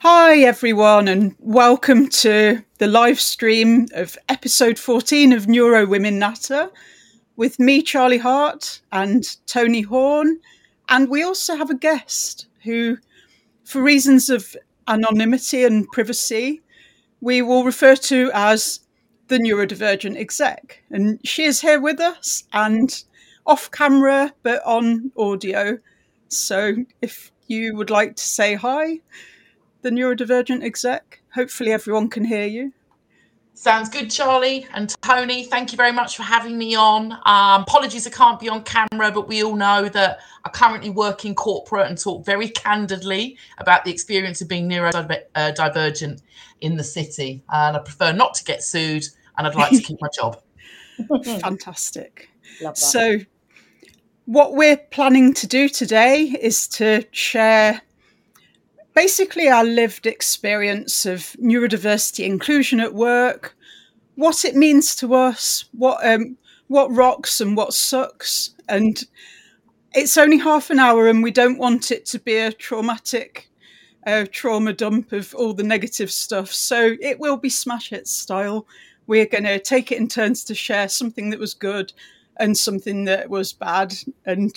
Hi, everyone, and welcome to the live stream of episode 14 of Neuro Women Natter with me, Charlie Hart, and Tony Horn. And we also have a guest who, for reasons of anonymity and privacy, we will refer to as the neurodivergent exec. And she is here with us and off camera, but on audio. So if you would like to say hi, the neurodivergent exec. Hopefully everyone can hear you. Sounds good, Charlie. And Tony, thank you very much for having me on. Apologies I can't be on camera, but we all know that I currently work in corporate and talk very candidly about the experience of being neurodivergent in the city. And I prefer not to get sued, and I'd like to keep my job. Fantastic. Love that. So what we're planning to do today is to share basically our lived experience of neurodiversity inclusion at work, what it means to us, what rocks and what sucks. And it's only half an hour and we don't want it to be a traumatic trauma dump of all the negative stuff. So it will be smash hit style. We're going to take it in turns to share something that was good and something that was bad. And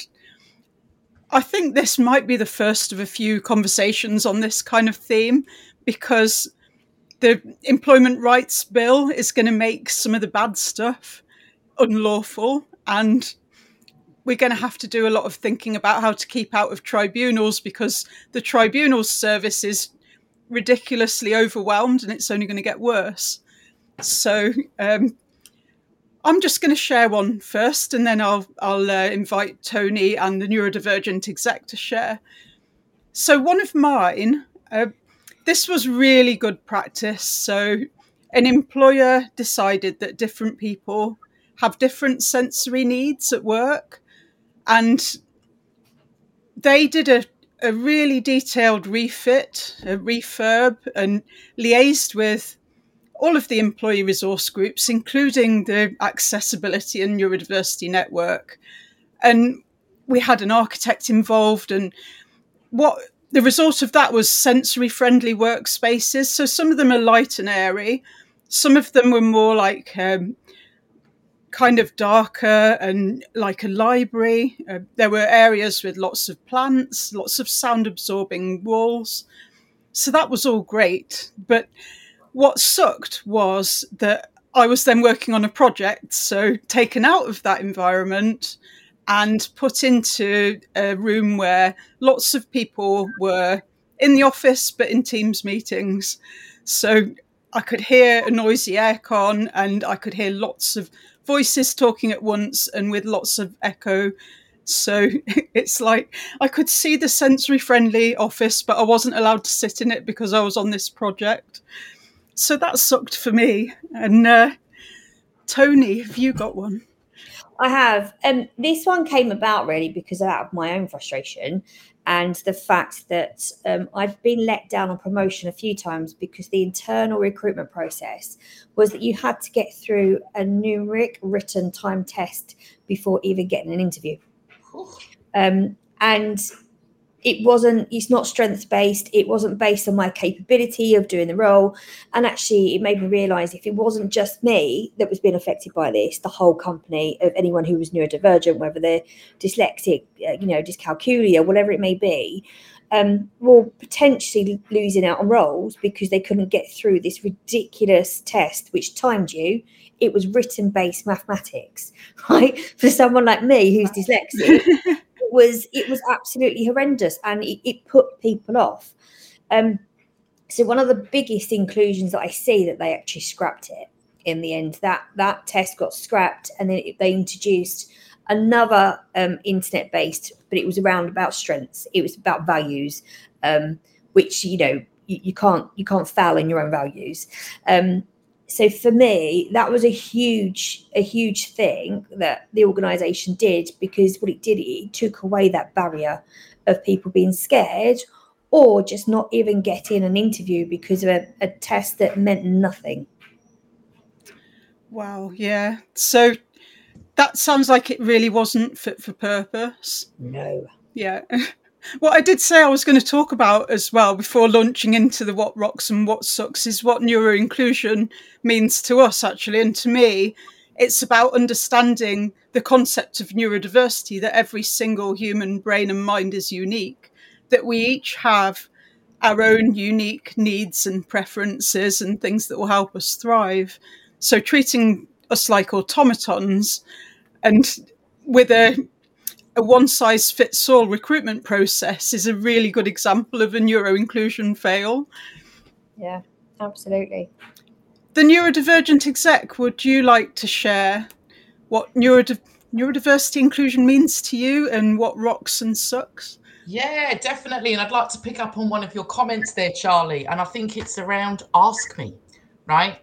I think this might be the first of a few conversations on this kind of theme, because the Employment Rights Bill is going to make some of the bad stuff unlawful, and we're going to have to do a lot of thinking about how to keep out of tribunals, because the tribunals service is ridiculously overwhelmed and it's only going to get worse. So I'm just going to share one first, and then I'll invite Tony and the neurodivergent exec to share. So one of mine, this was really good practice. So an employer decided that different people have different sensory needs at work, and they did a really detailed refit, a refurb, and liaised with all of the employee resource groups, including the Accessibility and Neurodiversity Network. And we had an architect involved, and what the result of that was sensory-friendly workspaces. So some of them are light and airy. Some of them were more like kind of darker and like a library. There were areas with lots of plants, lots of sound-absorbing walls. So that was all great. But what sucked was that I was then working on a project, so taken out of that environment and put into a room where lots of people were in the office, but in Teams meetings. So I could hear a noisy aircon, and I could hear lots of voices talking at once and with lots of echo. So it's like I could see the sensory-friendly office, but I wasn't allowed to sit in it because I was on this project. So that sucked for me. And Tony, have you got one? I have. This one came about really because out of my own frustration and the fact that I'd been let down on promotion a few times because the internal recruitment process was that you had to get through a numeric written time test before even getting an interview. And it's not strengths based. It wasn't based on my capability of doing the role. And actually, it made me realize if it wasn't just me that was being affected by this, the whole company of anyone who was neurodivergent, whether they're dyslexic, dyscalculia, whatever it may be, were potentially losing out on roles because they couldn't get through this ridiculous test, which timed you. It was written based mathematics, right? For someone like me who's dyslexic. It was absolutely horrendous, and it put people off. So one of the biggest inclusions that I see that they actually scrapped it in the end. That test got scrapped, and then they introduced another internet-based, but it was around about strengths. It was about values, which you can't foul in your own values. So for me, that was a huge thing that the organisation did, because what it did, it took away that barrier of people being scared or just not even getting an interview because of a test that meant nothing. Wow, yeah. So that sounds like it really wasn't fit for purpose. No. Yeah. What I did say I was going to talk about as well before launching into the what rocks and what sucks is what neuroinclusion means to us, actually. And to me, it's about understanding the concept of neurodiversity, that every single human brain and mind is unique, that we each have our own unique needs and preferences and things that will help us thrive. So treating us like automatons and with a one-size-fits-all recruitment process is a really good example of a neuroinclusion fail. Yeah, absolutely. The neurodivergent exec, would you like to share what neurodiversity inclusion means to you and what rocks and sucks? Yeah, definitely. And I'd like to pick up on one of your comments there, Charlie. And I think it's around Ask Me, right?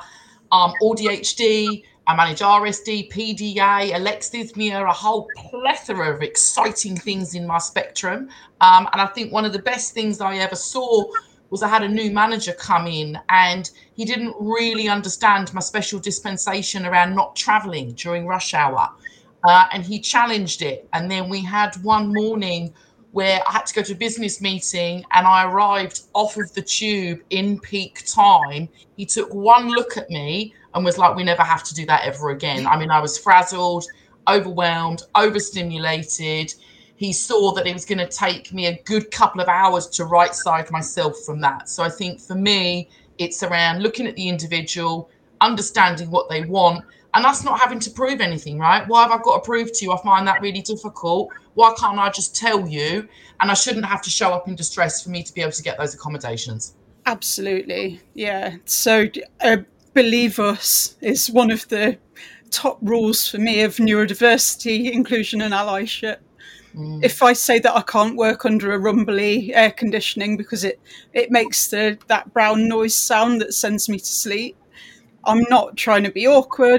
ADHD, I manage RSD, PDA, alexithymia, a whole plethora of exciting things in my spectrum. And I think one of the best things I ever saw was I had a new manager come in and he didn't really understand my special dispensation around not traveling during rush hour. And he challenged it. And then we had one morning where I had to go to a business meeting and I arrived off of the tube in peak time. He took one look at me and was like, we never have to do that ever again. I mean, I was frazzled, overwhelmed, overstimulated. He saw that it was going to take me a good couple of hours to right side myself from that. So I think for me, it's around looking at the individual, understanding what they want, and us not having to prove anything, right? Why have I got to prove to you? I find that really difficult. Why can't I just tell you? And I shouldn't have to show up in distress for me to be able to get those accommodations. Absolutely. Yeah. So believe us is one of the top rules for me of neurodiversity, inclusion and allyship. If I say that I can't work under a rumbly air conditioning because it makes that brown noise sound that sends me to sleep, I'm not trying to be awkward.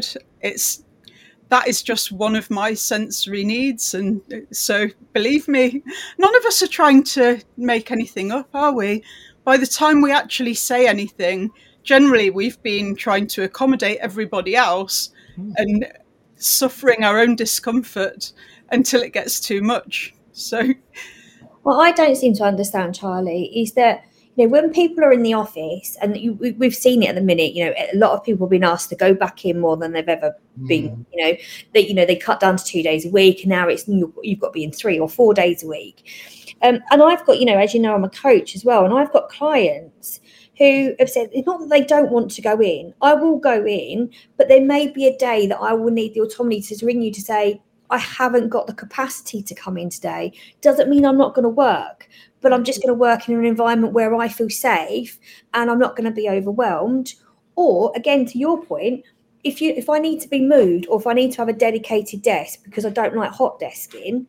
That is just one of my sensory needs. And so believe me, none of us are trying to make anything up, are we? By the time we actually say anything, generally we've been trying to accommodate everybody else and suffering our own discomfort until it gets too much. So, what I don't seem to understand, Charlie, is that when people are in the office, and we've seen it at the minute, a lot of people have been asked to go back in more than they've ever been. They cut down to 2 days a week, and now it's you've got to be in 3 or 4 days a week. And I've got, as you know, I'm a coach as well, and I've got clients who have said it's not that they don't want to go in. I will go in, but there may be a day that I will need the autonomy to ring you to say, I haven't got the capacity to come in today. Doesn't mean I'm not going to work, but I'm just going to work in an environment where I feel safe and I'm not going to be overwhelmed. Or again, to your point, if I need to be moved or if I need to have a dedicated desk because I don't like hot desking,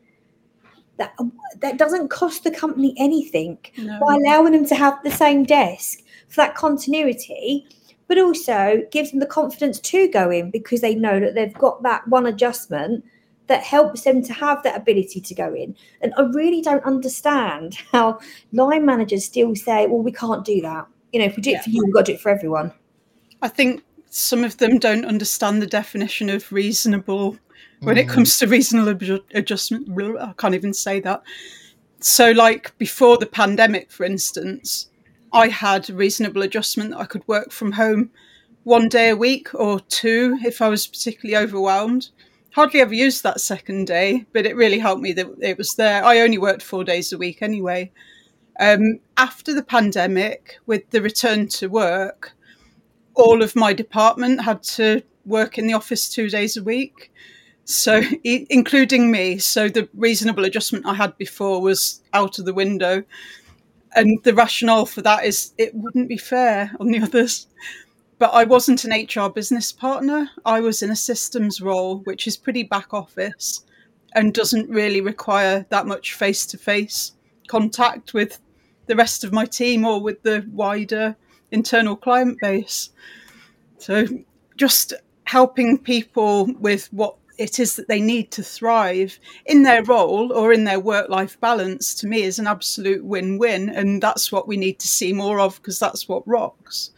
that doesn't cost the company anything. No. By allowing them to have the same desk for that continuity, but also gives them the confidence to go in because they know that they've got that one adjustment that helps them to have that ability to go in. And I really don't understand how line managers still say, well, we can't do that. If we do it for you, we've got to do it for everyone. I think some of them don't understand the definition of reasonable when it comes to reasonable adjustment. I can't even say that. So like before the pandemic, for instance, I had a reasonable adjustment that I could work from home 1 day a week or 2 if I was particularly overwhelmed. Hardly ever used that second day, but it really helped me that it was there. I only worked 4 days a week anyway. After the pandemic, with the return to work, all of my department had to work in the office 2 days a week, so including me. So the reasonable adjustment I had before was out of the window. And the rationale for that is it wouldn't be fair on the others. But I wasn't an HR business partner. I was in a systems role, which is pretty back office and doesn't really require that much face-to-face contact with the rest of my team or with the wider internal client base. So just helping people with what it is that they need to thrive in their role or in their work-life balance, to me, is an absolute win-win. And that's what we need to see more of, because that's what rocks.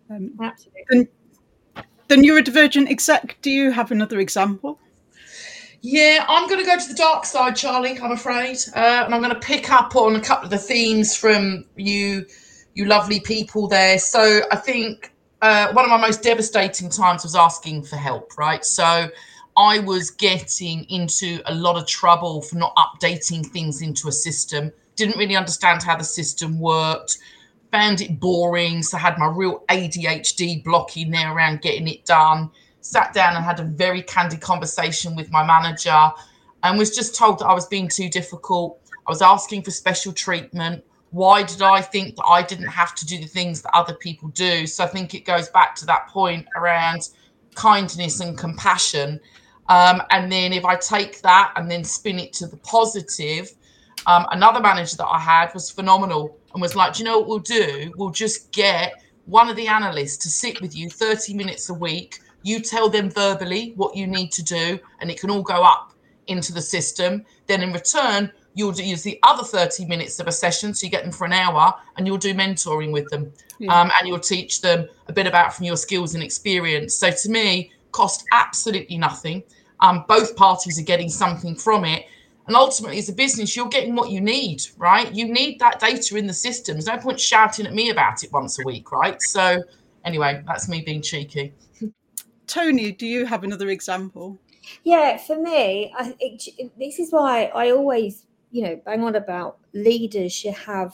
Absolutely. The neurodivergent exec, do you have another example? Yeah, I'm going to go to the dark side, Charlie, I'm afraid. And I'm going to pick up on a couple of the themes from you lovely people there. So I think one of my most devastating times was asking for help, right? So I was getting into a lot of trouble for not updating things into a system, didn't really understand how the system worked, found it boring. So I had my real ADHD block in there around getting it done. Sat down and had a very candid conversation with my manager and was just told that I was being too difficult. I was asking for special treatment. Why did I think that I didn't have to do the things that other people do? So I think it goes back to that point around kindness and compassion. And then if I take that and then spin it to the positive, another manager that I had was phenomenal and was like, do you know what we'll do? We'll just get one of the analysts to sit with you 30 minutes a week. You tell them verbally what you need to do, and it can all go up into the system. Then in return, you'll use the other 30 minutes of a session, so you get them for an hour, and you'll do mentoring with them. And you'll teach them a bit about from your skills and experience. So to me, cost absolutely nothing. Both parties are getting something from it. And ultimately, as a business, you're getting what you need, right? You need that data in the system. There's no point shouting at me about it once a week, right? So anyway, that's me being cheeky. Tony, do you have another example? Yeah, for me, this is why I always, bang on about leaders should have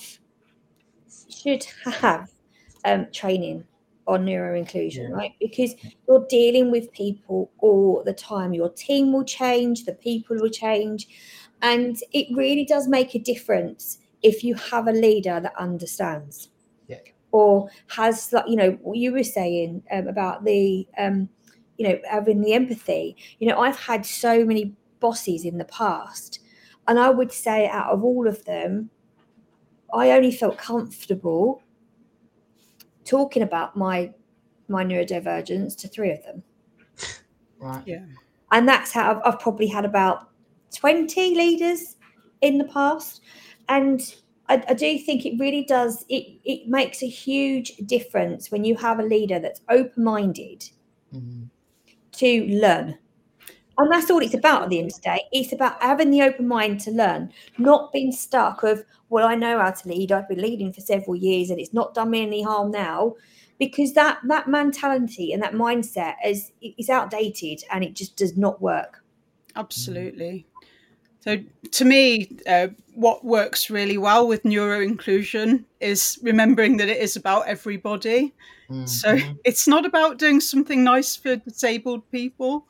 training on neuro inclusion, right? Because you're dealing with people all the time. Your team will change, the people will change, and it really does make a difference if you have a leader that understands or has, like, what you were saying about the having the empathy. I've had so many bosses in the past, and I would say out of all of them, I only felt comfortable talking about my neurodivergence to 3 of them. Right. Yeah. And that's how I've probably had about 20 leaders in the past. And I do think it really does, it makes a huge difference when you have a leader that's open-minded to learn. And that's all it's about at the end of the day. It's about having the open mind to learn, not being stuck of, well, I know how to lead. I've been leading for several years and it's not done me any harm now, because that mentality and that mindset is outdated and it just does not work. Absolutely. So to me, what works really well with neuro inclusion is remembering that it is about everybody. So it's not about doing something nice for disabled people.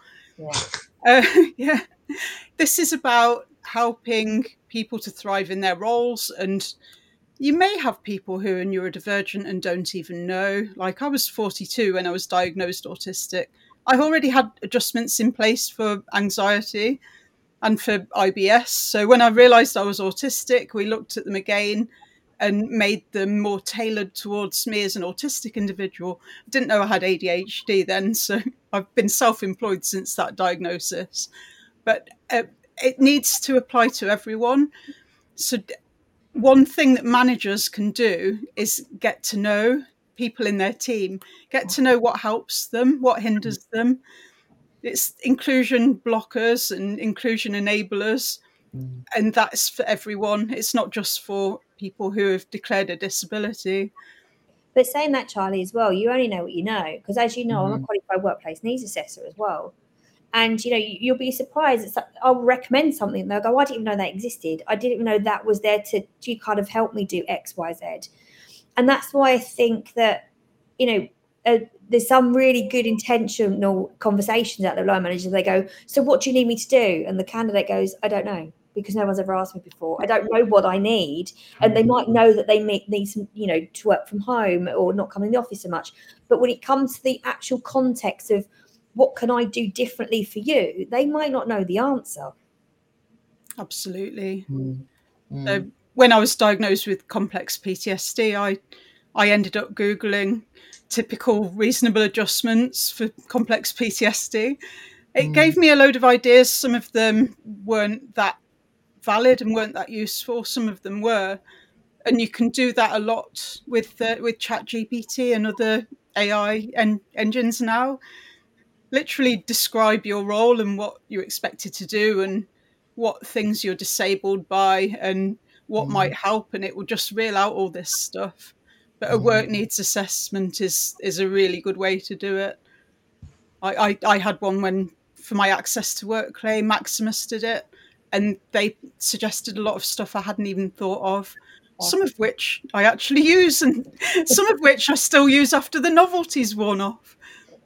This is about helping people to thrive in their roles. And you may have people who are neurodivergent and don't even know. Like, I was 42 when I was diagnosed autistic. I already had adjustments in place for anxiety and for IBS. So when I realised I was autistic, we looked at them again and made them more tailored towards me as an autistic individual. I didn't know I had ADHD then, so I've been self-employed since that diagnosis. But it needs to apply to everyone. So one thing that managers can do is get to know people in their team, get to know what helps them, what hinders them. It's inclusion blockers and inclusion enablers, and that's for everyone. It's not just for people who have declared a disability. But saying that, Charlie, as well, you only know what you know, because as you know, I'm a qualified workplace needs assessor as well. And, you'll be surprised. It's like, I'll recommend something and they'll go, I didn't even know that existed. I didn't even know that was there to kind of help me do X, Y, Z. And that's why I think that, there's some really good intentional conversations at the line managers. They go, so what do you need me to do? And the candidate goes, I don't know, because no one's ever asked me before. I don't know what I need. And they might know that they need some, to work from home or not come in the office so much. But when it comes to the actual context of what can I do differently for you, they might not know the answer. Absolutely. So when I was diagnosed with complex PTSD, I ended up Googling typical reasonable adjustments for complex PTSD. It gave me a load of ideas. Some of them weren't that valid and weren't that useful. Some of them were. And you can do that a lot with ChatGPT and other AI engines now. literally describe your role and what you're expected to do and what things you're disabled by and what might help, and it will just reel out all this stuff. But a work needs assessment is a really good way to do it. I had one when, for my access to work claim, Maximus did it, and they suggested a lot of stuff I hadn't even thought of, some of which I actually use, and some of which I still use after the novelty's worn off.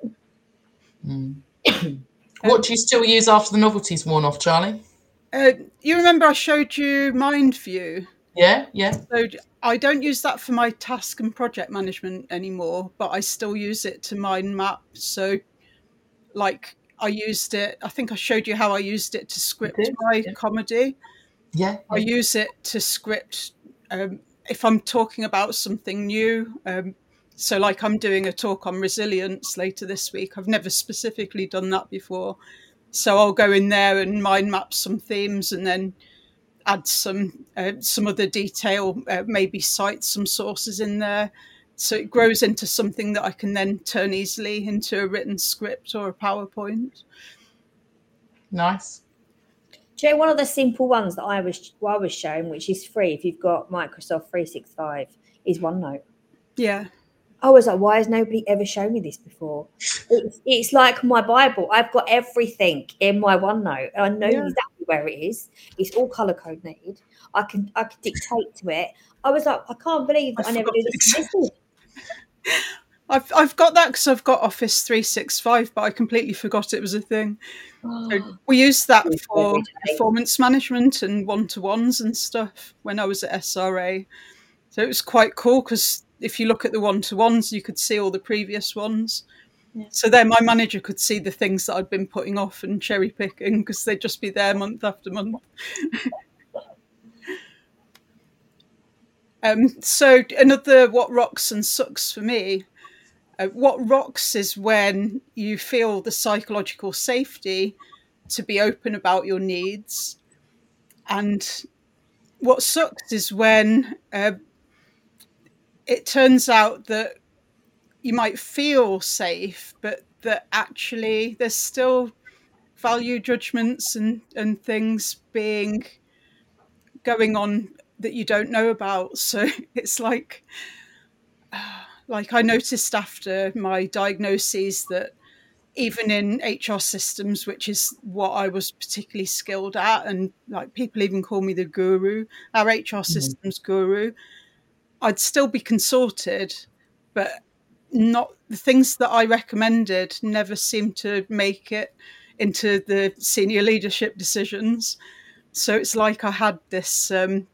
What do you still use after the novelty's worn off, Charlie? You remember I showed you MindView? Yeah. So I don't use that for my task and project management anymore, but I still use it to mind map. So, like, I used it, I think I showed you how I used it to script my comedy. Yeah. I use it to script if I'm talking about something new. So, like, I'm doing a talk on resilience later this week. I've never specifically done that before. So I'll go in there and mind map some themes and then add some other detail, maybe cite some sources in there. So it grows into something that I can then turn easily into a written script or a PowerPoint. Nice. Do you know one of the simple ones that I was shown, which is free if you've got Microsoft 365, is OneNote? Yeah. I was like, why has nobody ever shown me this before? It's like my Bible. I've got everything in my OneNote. I know exactly where it is. It's all color coordinated. I can dictate to it. I was like, I can't believe that I never knew this existed. I've got that because I've got Office 365, but I completely forgot it was a thing. So we used that for performance management and one-to-ones and stuff when I was at SRA. So it was quite cool because if you look at the one-to-ones, you could see all the previous ones. Yeah. So then my manager could see the things that I'd been putting off and cherry picking because they'd just be there month after month. So another what rocks and sucks for me. What rocks is when you feel the psychological safety to be open about your needs. And what sucks is when it turns out that you might feel safe, but that actually there's still value judgments and things going on that you don't know about. So it's like I noticed after my diagnoses that even in HR systems, which is what I was particularly skilled at, and like people even call me the guru, our HR systems guru, I'd still be consulted, but not the things that I recommended never seemed to make it into the senior leadership decisions. So it's like I had this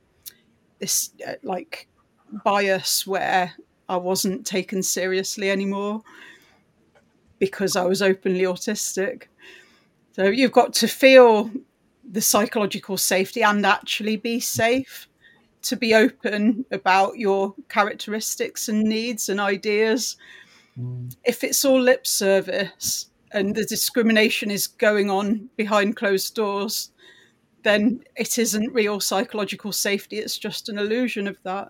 like bias where I wasn't taken seriously anymore because I was openly autistic. So you've got to feel the psychological safety and actually be safe to be open about your characteristics and needs and ideas. If it's all lip service and the discrimination is going on behind closed doors, then it isn't real psychological safety. It's just an illusion of that.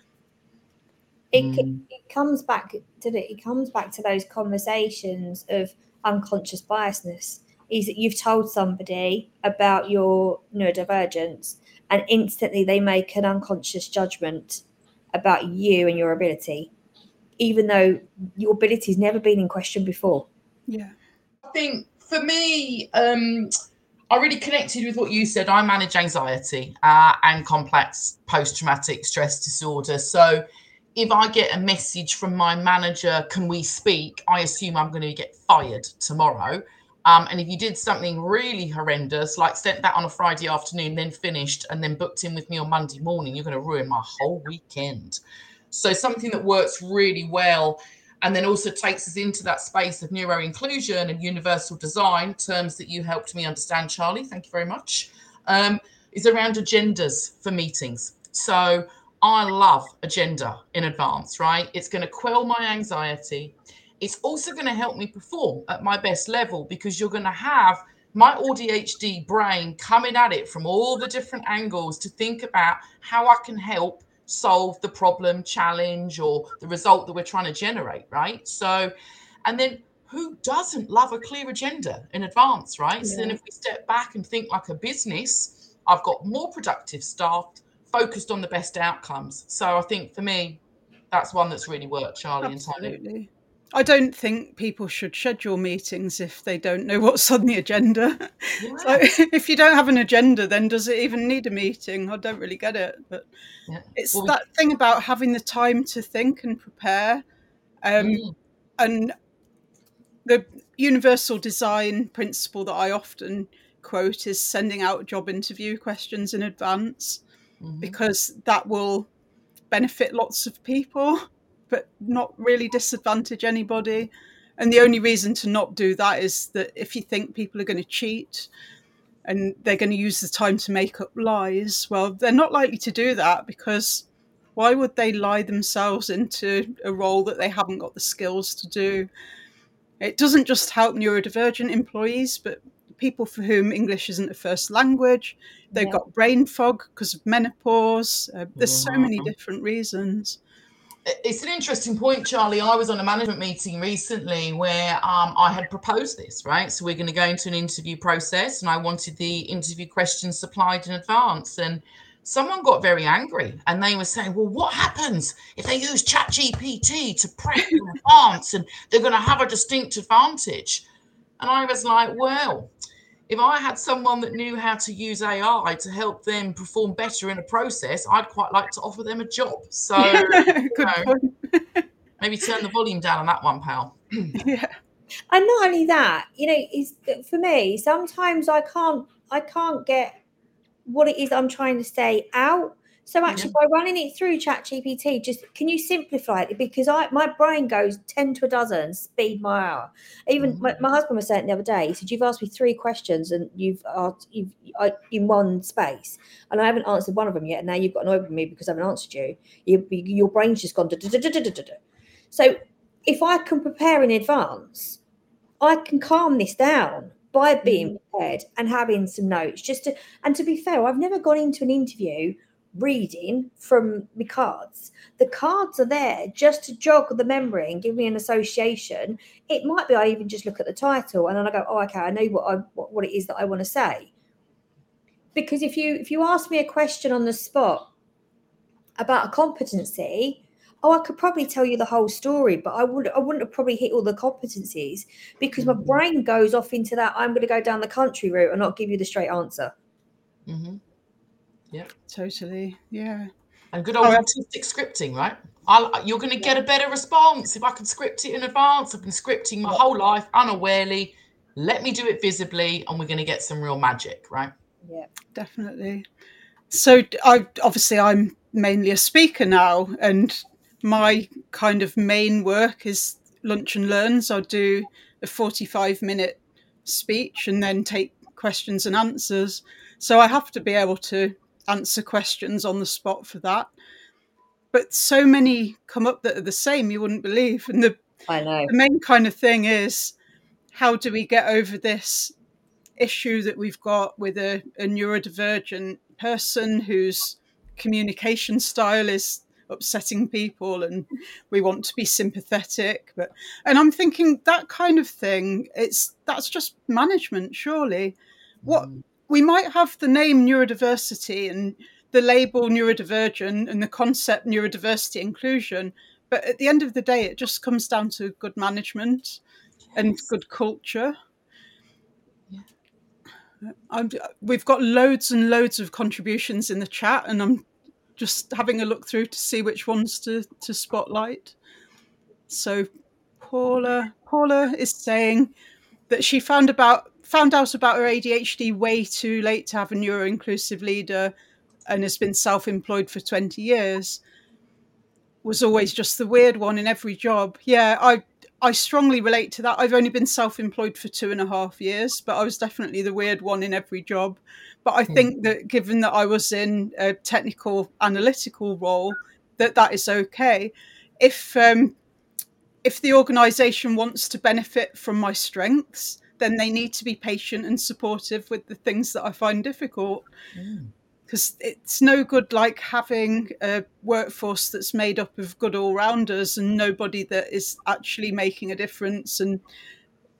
It comes back to it comes back to those conversations of unconscious biasness. Is that you've told somebody about your neurodivergence and instantly they make an unconscious judgment about you and your ability, even though your ability has never been in question before. Yeah. I think for me, I really connected with what you said. I manage anxiety and complex post-traumatic stress disorder. So if I get a message from my manager, can we speak? I assume I'm going to get fired tomorrow. And if you did something really horrendous, like sent that on a Friday afternoon, then finished and then booked in with me on Monday morning, you're going to ruin my whole weekend. So something that works really well and then also takes us into that space of neuro-inclusion and universal design, terms that you helped me understand, Charlie, thank you very much, is around agendas for meetings. So I love agenda in advance, right? It's going to quell my anxiety. It's also going to help me perform at my best level because you're going to have my ADHD brain coming at it from all the different angles to think about how I can help solve the problem, challenge, or the result that we're trying to generate, right? So, and then who doesn't love a clear agenda in advance, right? Yeah. So then if we step back and think like a business, I've got more productive staff focused on the best outcomes. So I think for me, that's one that's really worked, Charlie and Tony. Absolutely. I don't think people should schedule meetings if they don't know what's on the agenda. Yeah. So if you don't have an agenda, then does it even need a meeting? I don't really get it. But Yeah. it's Well, that thing about having the time to think and prepare. And the universal design principle that I often quote is sending out job interview questions in advance, because that will benefit lots of people, but not really disadvantage anybody. And the only reason to not do that is that if you think people are going to cheat and they're going to use the time to make up lies, well, they're not likely to do that, because why would they lie themselves into a role that they haven't got the skills to do? It doesn't just help neurodivergent employees, but people for whom English isn't a first language. They've got brain fog because of menopause. There's so many different reasons. It's an interesting point, Charlie. I was on a management meeting recently where I had proposed this, right? So we're going to go into an interview process, and I wanted the interview questions supplied in advance. And someone got very angry, and they were saying, well, what happens if they use ChatGPT to prep in advance and they're going to have a distinct advantage? And I was like, well, if I had someone that knew how to use AI to help them perform better in a process, I'd quite like to offer them a job. So maybe turn the volume down on that one, pal. Yeah. And not only that, is for me, sometimes I can't get what it is I'm trying to say out. So actually, by running it through ChatGPT, just can you simplify it? Because my brain goes 10 to a dozen speed mile an hour. Even my husband was saying the other day, he said, you've asked me 3 questions and you've in one space, and I haven't answered one of them yet. And now you've got annoyed with me because I haven't answered you. Your brain's just gone. So if I can prepare in advance, I can calm this down by being prepared and having some notes. And to be fair, I've never gone into an interview reading from the cards. The cards are there just to jog the memory and give me an association. It might be I even just look at the title and then I go, oh, okay, I know what it is that I want to say. Because if you ask me a question on the spot about a competency, I could probably tell you the whole story, but I wouldn't have probably hit all the competencies, because my brain goes off into that I'm going to go down the country route and not give you the straight answer. Yeah, totally. Yeah. And good old autistic scripting, right? You're going to get a better response if I can script it in advance. I've been scripting my whole life unawarely. Let me do it visibly, and we're going to get some real magic, right? Yeah, definitely. So I'm mainly a speaker now, and my kind of main work is lunch and learns. I do a 45-minute speech and then take questions and answers. So I have to be able to answer questions on the spot for that. But so many come up that are the same, you wouldn't believe. And I know. The main kind of thing is, how do we get over this issue that we've got with a neurodivergent person whose communication style is upsetting people, and we want to be sympathetic, and I'm thinking that kind of thing, that's just management, surely. What we might have the name neurodiversity and the label neurodivergent and the concept neurodiversity inclusion, but at the end of the day it just comes down to good management and good culture. We've got loads and loads of contributions in the chat, and I'm just having a look through to see which ones to spotlight. So Paula is saying that she found out about her ADHD way too late to have a neuro-inclusive leader, and has been self-employed for 20 years. Was always just the weird one in every job. Yeah, I strongly relate to that. I've only been self-employed for 2.5 years, but I was definitely the weird one in every job. But I think that given that I was in a technical analytical role, that is okay. If the organisation wants to benefit from my strengths, then they need to be patient and supportive with the things that I find difficult. Because it's no good like having a workforce that's made up of good all-rounders and nobody that is actually making a difference and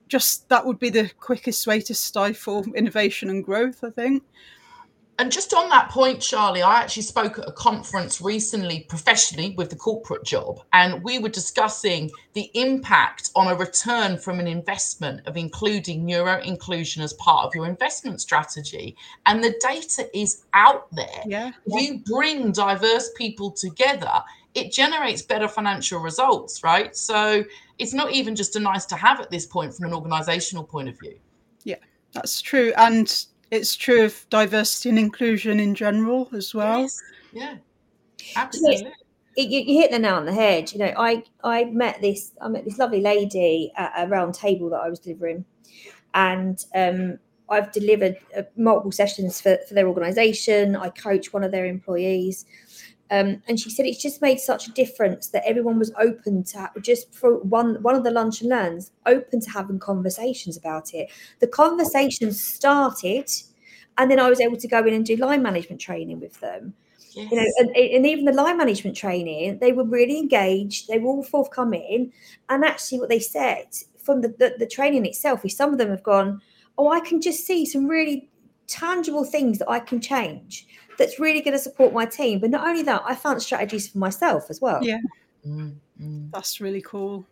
just that would be the quickest way to stifle innovation and growth, I think. And just on that point, Charlie, I actually spoke at a conference recently professionally with the corporate job, and we were discussing the impact on a return from an investment of including neuro inclusion as part of your investment strategy. And the data is out there. Yeah. If you bring diverse people together, it generates better financial results, right? So it's not even just a nice to have at this point from an organizational point of view. Yeah, that's true. And it's true of diversity and inclusion in general as well. Yes. Yeah, absolutely. You hit the nail on the head. You know, I met this lovely lady at a round table that I was delivering, and I've delivered multiple sessions for their organisation. I coach one of their employees, and she said it's just made such a difference that everyone was open to, just for one of the lunch and learns, open to having conversations about it. The conversations started, and then I was able to go in and do line management training with them. Yes. You know, and even the line management training, they were really engaged. They were all forthcoming, and actually, what they said from the training itself is some of them have gone, "Oh, I can just see some really tangible things that I can change. That's really going to support my team." But not only that, I found strategies for myself as well. Yeah, that's really cool.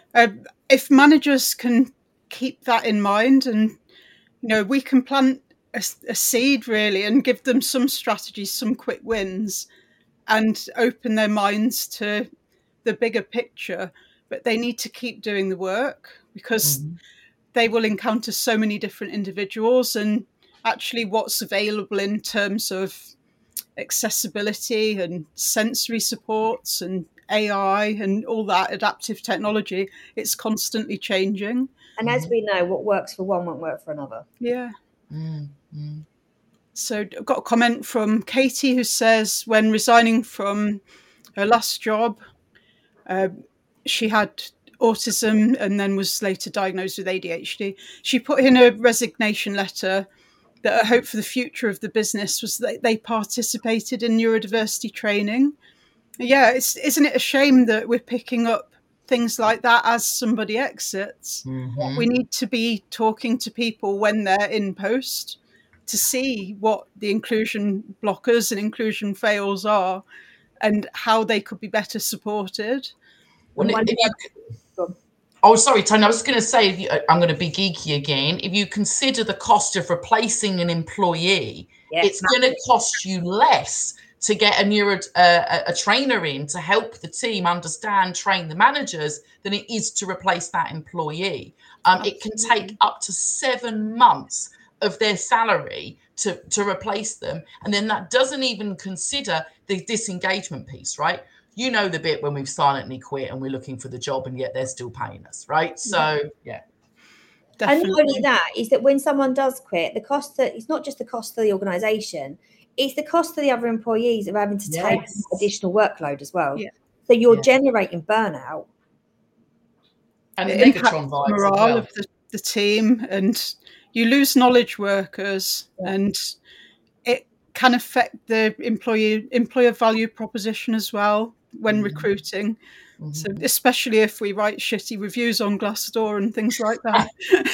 If managers can keep that in mind, and you know, we can plant a seed really and give them some strategies, some quick wins, and open their minds to the bigger picture. But they need to keep doing the work, because they will encounter so many different individuals, and actually what's available in terms of accessibility and sensory supports and AI and all that adaptive technology, it's constantly changing. And as we know, what works for one won't work for another. Yeah. So I've got a comment from Katie who says when resigning from her last job, she had autism and then was later diagnosed with ADHD. She put in a resignation letter that her hope for the future of the business was that they participated in neurodiversity training. Yeah, isn't it a shame that we're picking up things like that as somebody exits? We need to be talking to people when they're in post to see what the inclusion blockers and inclusion fails are and how they could be better supported. Oh, sorry, Tony. I was going to say, I'm going to be geeky again. If you consider the cost of replacing an employee, it's going to cost you less to get a trainer in to help the team understand, train the managers, than it is to replace that employee. It can take up to 7 months of their salary to replace them. And then that doesn't even consider the disengagement piece, right? You know the bit when we've silently quit and we're looking for the job and yet they're still paying us, right? So, yeah. Definitely. And not only that, is that when someone does quit, the cost that it's not just the cost for the organisation, it's the cost for the other employees of having to take additional workload as well. Yeah. So you're generating burnout. And the Megatron vibes morale of the team, and you lose knowledge workers, and it can affect the employer value proposition as well when recruiting. So especially if we write shitty reviews on Glassdoor and things like that.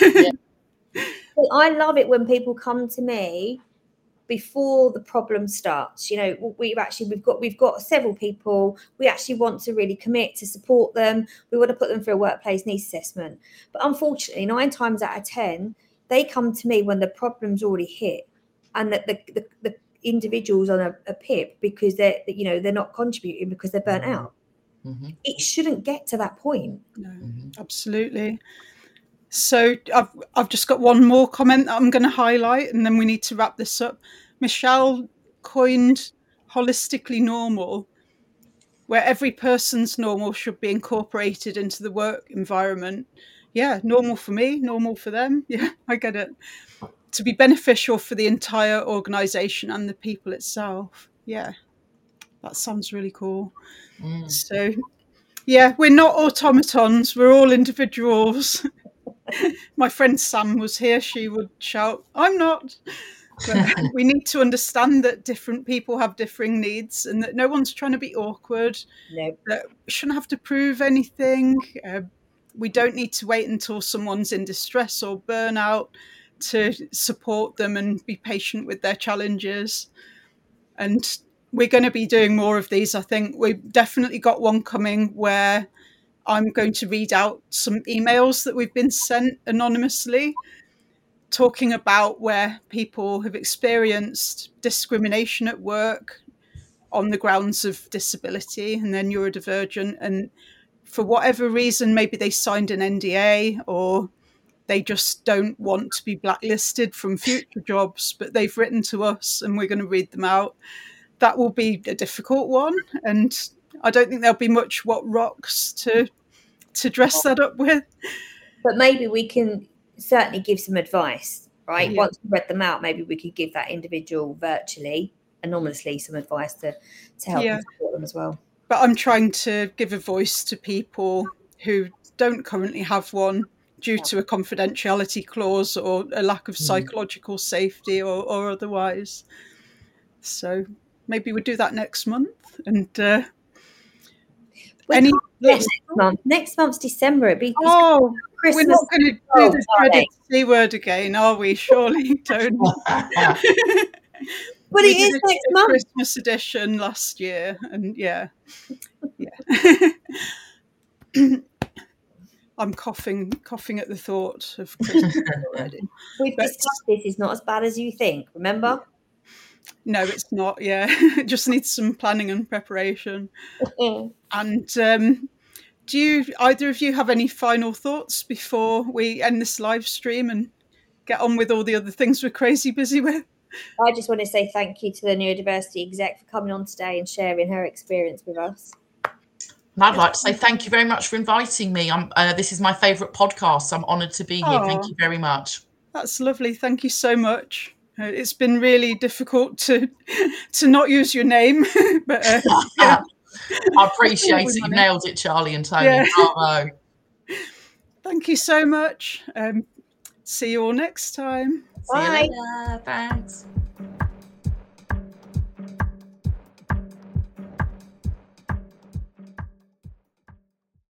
I love it when people come to me before the problem starts. You know, we've got several people. We actually want to really commit to support them. We want to put them through a workplace needs assessment. But unfortunately, 9 times out of 10, they come to me when the problem's already hit, and that the individual's on a pip because they're not contributing because they're burnt out. It shouldn't get to that point. No, absolutely. So I've just got one more comment that I'm going to highlight, and then we need to wrap this up. Michelle coined holistically normal, where every person's normal should be incorporated into the work environment. Yeah, normal for me, normal for them. Yeah, I get it. To be beneficial for the entire organisation and the people itself. Yeah, that sounds really cool. So, yeah, we're not automatons. We're all individuals. My friend Sam was here. She would shout, "I'm not." But we need to understand that different people have differing needs, and that no one's trying to be awkward. No. That we shouldn't have to prove anything. we don't need to wait until someone's in distress or burnout to support them and be patient with their challenges. And we're going to be doing more of these. I think we've definitely got one coming where I'm going to read out some emails that we've been sent anonymously, talking about where people have experienced discrimination at work on the grounds of disability and they're neurodivergent. And for whatever reason, maybe they signed an NDA or they just don't want to be blacklisted from future jobs, but they've written to us and we're going to read them out. That will be a difficult one. And I don't think there'll be much what rocks to dress that up with. But maybe we can certainly give some advice, right? Yeah. Once we've read them out, maybe we could give that individual virtually, anonymously, some advice to help and support them as well. But I'm trying to give a voice to people who don't currently have one due to a confidentiality clause or a lack of psychological safety or otherwise. So maybe we'll do that next month. And next month's December. It'd be Christmas. We're not going to do the dreaded C word again, are we? Surely, Tony. But it is next month. Christmas edition last year, and yeah. I'm coughing at the thought of Christmas already. We've discussed this is not as bad as you think, remember? No, it's not, yeah. It just needs some planning and preparation. And do either of you have any final thoughts before we end this live stream and get on with all the other things we're crazy busy with? I just want to say thank you to the neurodiversity exec for coming on today and sharing her experience with us. And I'd like to say thank you very much for inviting me. This is my favourite podcast, so I'm honoured to be here. Thank you very much. That's lovely. Thank you so much. It's been really difficult to not use your name, but I appreciate it. You nailed it, Charlie and Tony. Yeah. Bravo. Thank you so much. See you all next time. Bye. See you later. Thanks.